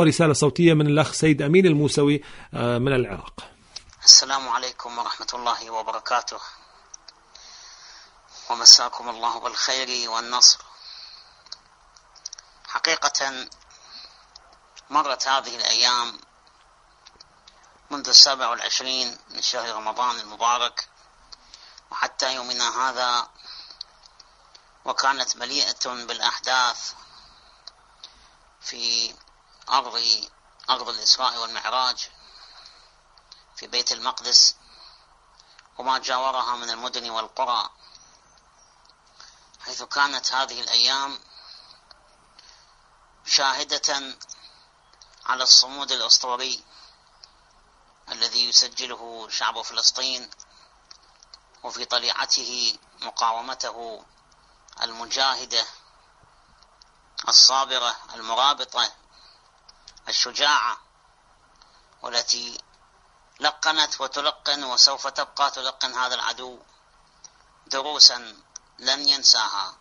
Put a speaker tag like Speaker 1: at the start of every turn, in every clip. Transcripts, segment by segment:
Speaker 1: ورسالة صوتية من الأخ سيد أمين الموسوي من العراق.
Speaker 2: السلام عليكم ورحمة الله وبركاته، ومساكم الله بالخير والنصر. حقيقة مرت هذه الأيام منذ 27 من شهر رمضان المبارك وحتى يومنا هذا، وكانت مليئة بالأحداث في أرض الإسراء والمعراج في بيت المقدس وما جاورها من المدن والقرى، حيث كانت هذه الأيام شاهدة على الصمود الأسطوري الذي يسجله شعب فلسطين، وفي طليعته مقاومته المجاهدة الصابرة المرابطة الشجاعة، والتي لقنت وتلقن وسوف تبقى تلقن هذا العدو دروسا لن ينساها.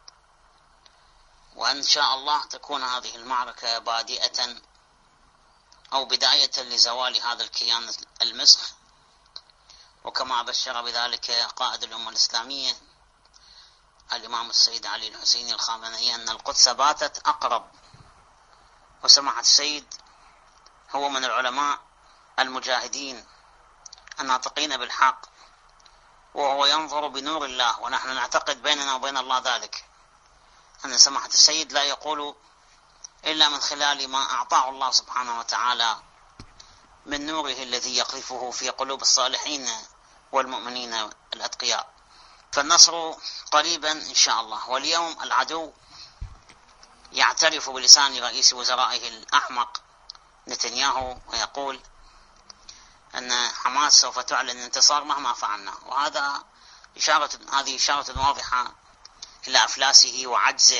Speaker 2: وإن شاء الله تكون هذه المعركة بادئة أو بداية لزوال هذا الكيان المسخ، وكما بشر بذلك قائد الأمة الإسلامية الإمام السيد علي الحسيني الخامنئي أن القدس باتت أقرب. وسماحة السيد هو من العلماء المجاهدين الناطقين بالحق، وهو ينظر بنور الله، ونحن نعتقد بيننا وبين الله ذلك، أن سماحة السيد لا يقول إلا من خلال ما أعطاه الله سبحانه وتعالى من نوره الذي يقذفه في قلوب الصالحين والمؤمنين الأتقياء. فالنصر قريبا إن شاء الله. واليوم العدو يعترف بلسان رئيس وزرائه الأحمق نتنياهو ويقول أن حماس سوف تعلن انتصار مهما فعلنا، وهذه إشارة واضحة إلى أفلاسه وعجزه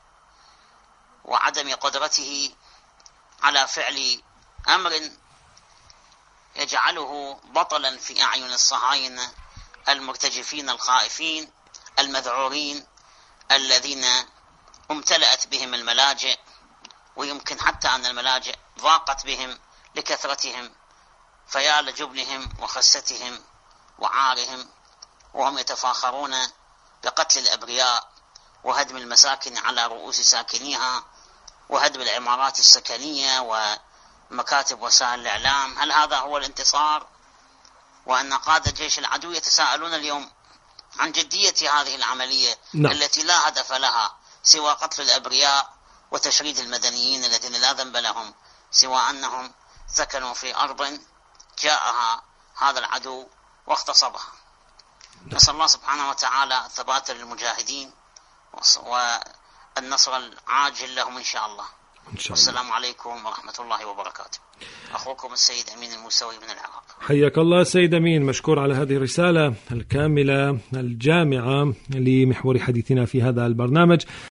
Speaker 2: وعدم قدرته على فعل أمر يجعله بطلا في أعين الصهاينة المرتجفين الخائفين المذعورين الذين امتلأت بهم الملاجئ، ويمكن حتى أن الملاجئ ضاقت بهم لكثرتهم، فيا لجبنهم وخستهم وعارهم، وهم يتفاخرون بقتل الأبرياء وهدم المساكن على رؤوس ساكنيها وهدم العمارات السكنية ومكاتب وسائل الإعلام. هل هذا هو الانتصار؟ وأن قادة جيش العدو يتساءلون اليوم عن جدية هذه العملية التي لا هدف لها سوى قتل الأبرياء وتشريد المدنيين الذين لا ذنب لهم سوى أنهم سكنوا في أرض جاءها هذا العدو واغتصبها. نسأل الله سبحانه وتعالى الثبات للمجاهدين والنصر العاجل لهم إن شاء الله. والسلام عليكم ورحمة الله وبركاته. أخوكم السيد أمين الموسوي من العراق.
Speaker 1: حياك الله سيد أمين، مشكور على هذه الرسالة الكاملة الجامعة لمحور حديثنا في هذا البرنامج.